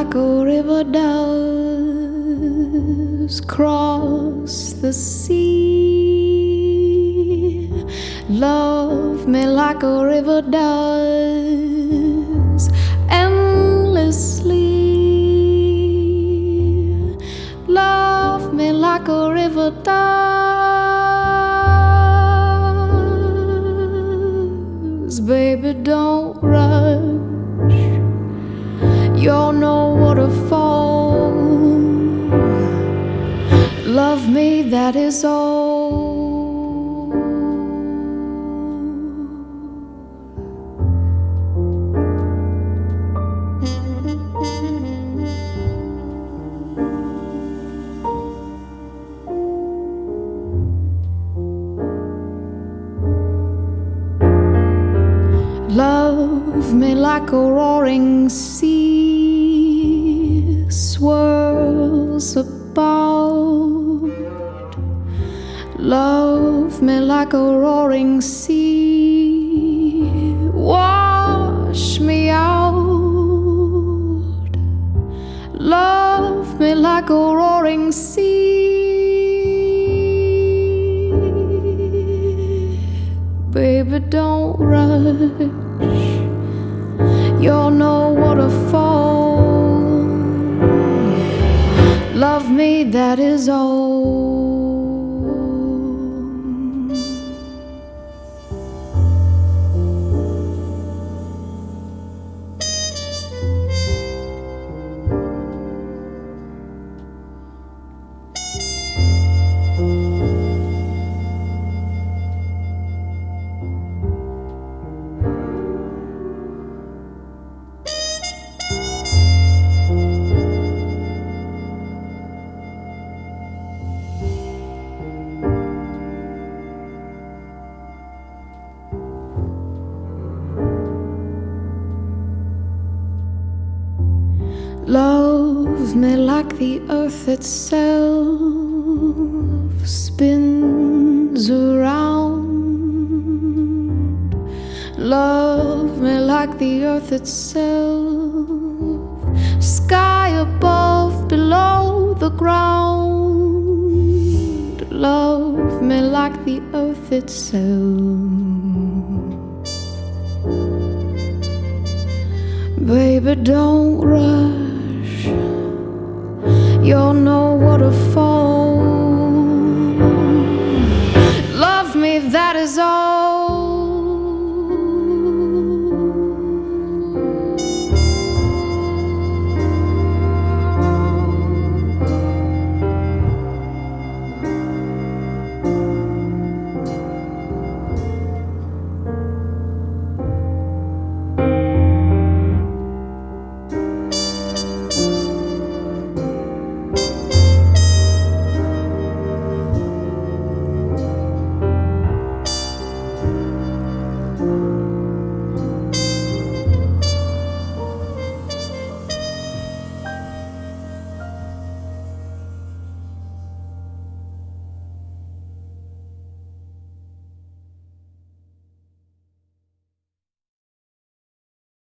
like a river does cross the sea. Love me like a river does endlessly. Love me like a river does. Baby, don't rush. You're no waterfall. Love me, that is all. Love me like a roaring sea swirls about. Love me like a roaring sea, wash me out. Love me like a roaring sea. Baby, don't rush. You're no waterfall. Love me, that is all. Love me like the earth itself spins around. Love me like the earth itself, sky above, below the ground. Love me like the earth itself. Baby, don't rush. You're no waterfall.